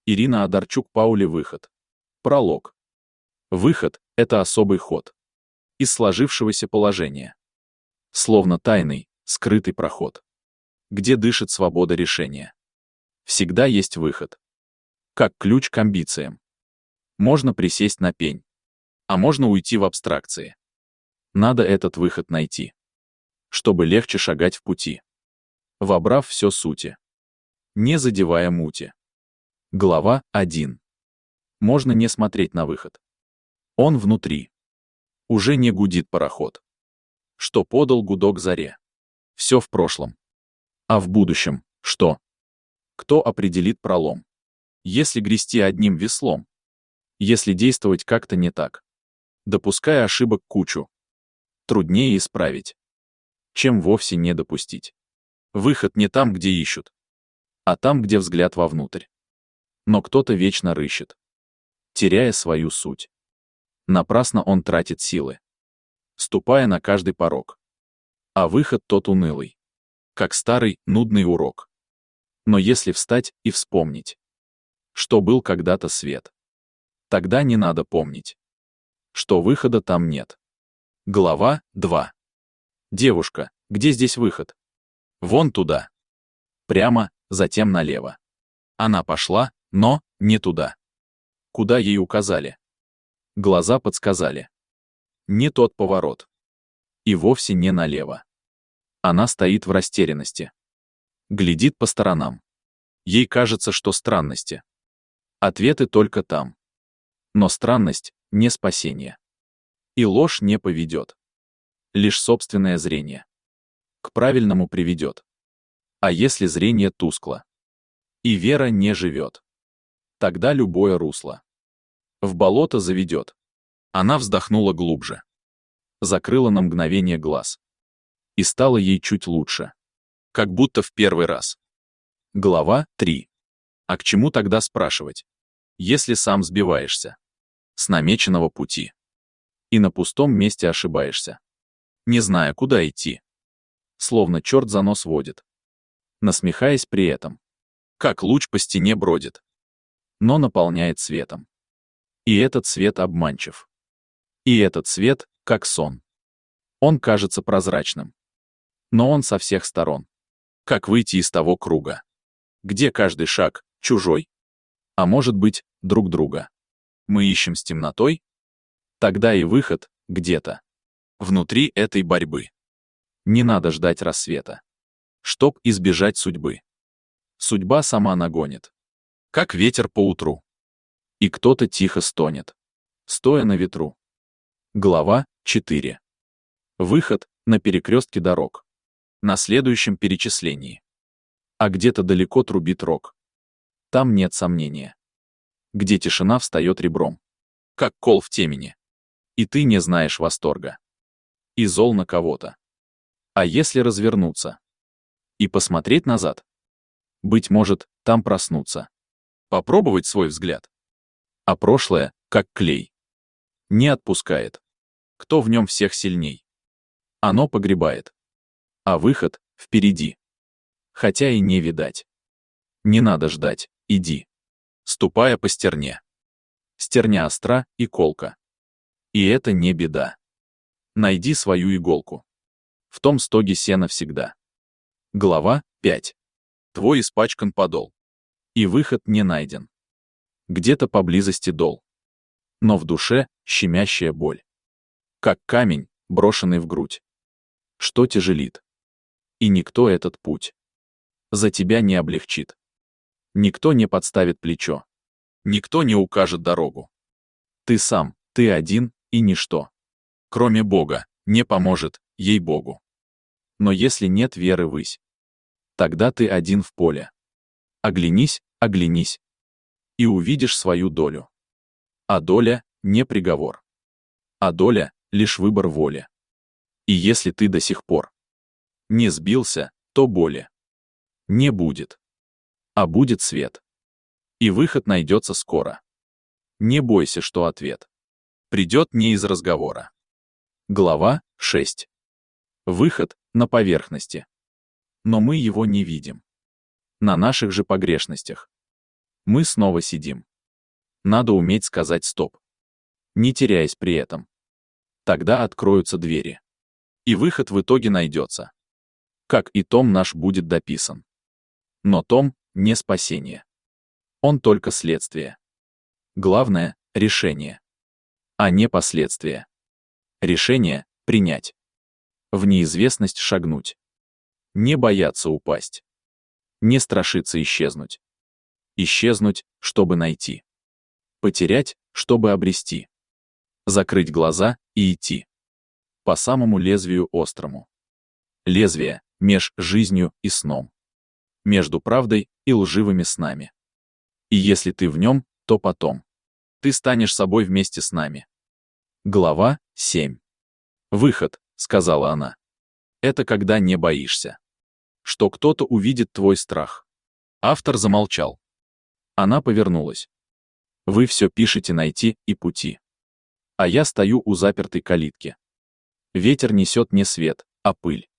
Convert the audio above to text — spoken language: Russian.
Ирина Одарчук-Паули. Выход. Пролог. Выход — это особый ход из сложившегося положения. Словно тайный, скрытый проход, где дышит свобода решения. Всегда есть выход. Как ключ к амбициям. Можно присесть на пень, а можно уйти в абстракции. Надо этот выход найти, чтобы легче шагать в пути, вобрав все сути, не задевая мути. Глава 1. Можно не смотреть на выход. Он внутри. Уже не гудит пароход, что подал гудок заре. Все в прошлом. А в будущем что? Кто определит пролом? Если грести одним веслом, если действовать как-то не так, допуская ошибок кучу, труднее исправить, чем вовсе не допустить. Выход не там, где ищут, а там, где взгляд вовнутрь. Но кто-то вечно рыщет, теряя свою суть. Напрасно он тратит силы, ступая на каждый порог. А выход тот унылый, как старый, нудный урок. Но если встать и вспомнить, что был когда-то свет, тогда не надо помнить, что выхода там нет. Глава 2. Девушка, где здесь выход? Вон туда. Прямо, затем налево. Она пошла, но не туда. Куда ей указали? Глаза подсказали. Не тот поворот. И вовсе не налево. Она стоит в растерянности. Глядит по сторонам. Ей кажется, что странности. Ответы только там. Но странность — не спасение. И ложь не поведет. Лишь собственное зрение к правильному приведет. А если зрение тускло, и вера не живет, тогда любое русло в болото заведет. Она вздохнула глубже, закрыла на мгновение глаз. И стало ей чуть лучше, как будто в первый раз. Глава 3. А к чему тогда спрашивать, если сам сбиваешься с намеченного пути и на пустом месте ошибаешься, не зная, куда идти, словно черт за нос водит, насмехаясь при этом, как луч по стене бродит, но наполняет светом. И этот свет обманчив. И этот свет, как сон. Он кажется прозрачным, но он со всех сторон. Как выйти из того круга, где каждый шаг чужой, а может быть, друг друга. Мы ищем с темнотой? Тогда и выход где-то внутри этой борьбы. Не надо ждать рассвета, чтоб избежать судьбы. Судьба сама нагонит, как ветер по утру. И кто-то тихо стонет, стоя на ветру. Глава 4. Выход на перекрестке дорог. На следующем перечислении. А где-то далеко трубит рог. Там нет сомнения. Где тишина встает ребром, как кол в темени. И ты не знаешь восторга. И зол на кого-то. А если развернуться и посмотреть назад? Быть может, там проснуться. Попробовать свой взгляд. А прошлое, как клей, не отпускает. Кто в нем всех сильней? Оно погребает. А выход впереди. Хотя и не видать. Не надо ждать, иди. Ступая по стерне. Стерня остра и колка. И это не беда. Найди свою иголку. В том стоге сена всегда. Глава 5. Твой испачкан подол. И выход не найден. Где-то поблизости дол. Но в душе щемящая боль. Как камень, брошенный в грудь. Что тяжелит. И никто этот путь за тебя не облегчит. Никто не подставит плечо. Никто не укажет дорогу. Ты сам, ты один, и ничто, кроме Бога, не поможет, ей-богу. Но если нет веры ввысь, тогда ты один в поле. Оглянись, оглянись, и увидишь свою долю. А доля — не приговор. А доля — лишь выбор воли. И если ты до сих пор не сбился, то боли не будет. А будет свет. И выход найдется скоро. Не бойся, что ответ придет не из разговора. Глава 6. Выход на поверхности. Но мы его не видим. На наших же погрешностях. Мы снова сидим. Надо уметь сказать «стоп», не теряясь при этом. Тогда откроются двери. И выход в итоге найдется. Как и том наш будет дописан. Но том не спасение. Он только следствие. Главное — решение. А не последствия. Решение — принять. В неизвестность шагнуть. Не бояться упасть. Не страшиться исчезнуть. Исчезнуть, чтобы найти. Потерять, чтобы обрести. Закрыть глаза и идти. По самому лезвию острому. Лезвие меж жизнью и сном. Между правдой и лживыми снами. И если ты в нем, то потом. Ты станешь собой вместе с нами. Глава 7. «Выход», — сказала она. Это когда не боишься. Что кто-то увидит твой страх. Автор замолчал. Она повернулась. Вы все пишете найти и пути. А я стою у запертой калитки. Ветер несет не свет, а пыль.